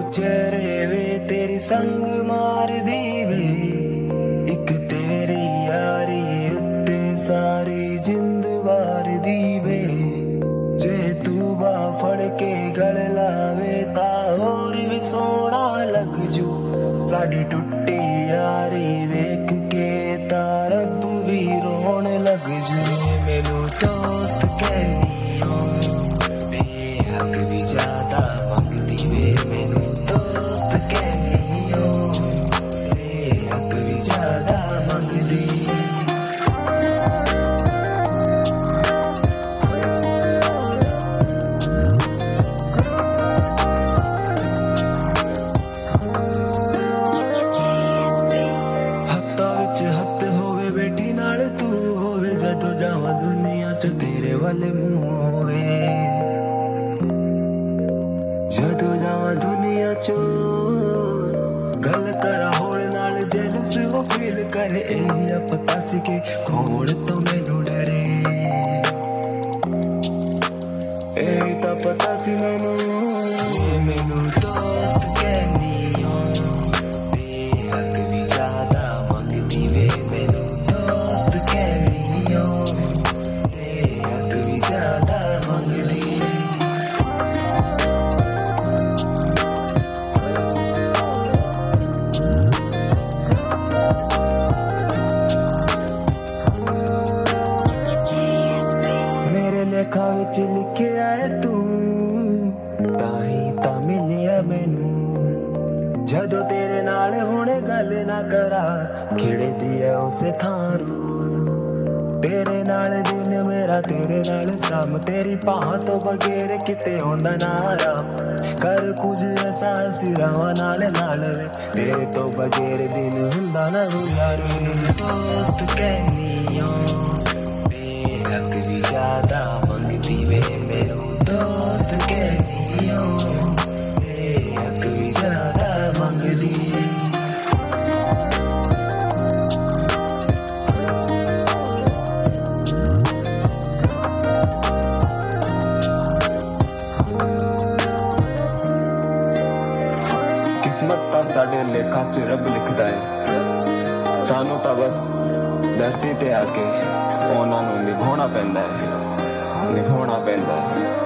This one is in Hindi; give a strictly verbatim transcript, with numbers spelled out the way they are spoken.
चेहरे वे तेरी संग मार दी वे, एक तेरी यारी उत्ते सारी जिंद वार दी वे। जे तू बा फड़ के गल लावे ता होर भी सोना लग जू, साड़ी टुट्टी यारी वेख के ता रब भी रोन लग जू। मैनू दोस्त कहनी हो ते हक भी ज्यादा मंगदी वे, मैनू दोस्त कहनी हो ते हक भी ज्यादा मंगदी। जदों जावां दुनिया च तेरे वल मुंह होवे, जदों जावां दुनिया च गल करा होर नाल जेलस वो फील करे। ए पता सी के खोड़ तो मैनू डरे, ए ता पता सी मैनू मैनू दोस्त कहनी हो ते हक भी ज्यादा मंगदी वे। मैनू दोस्त कहनी लेखा विच लिखिया है तू, ताही ता मिलिया मैनू। जदों तेरे नाल हुणे गल ना करा खिड़े दी है उसे थारू, तेरे नाल दिन मेरा तेरे नाल शाम, तेरी भां तो बगैर किते होंदा ना आराम। कर कुछ ऐसा सिरावां नाल नाल वे, तेरे तो बगैर दिन हुंदा ना यार। दोस्त कहनी हो ते हक भी ज्यादा मंगदी वे, मेरू दोस्त कहनी हो ते हक भी ज्यादा मंगदी। किस्मत ता साडे लेखा च रब लिखदा है, सानू ता बस धरती ते आके उन्हां नूं निभाउणा पैंदा है, निभाउणा पैंदा है।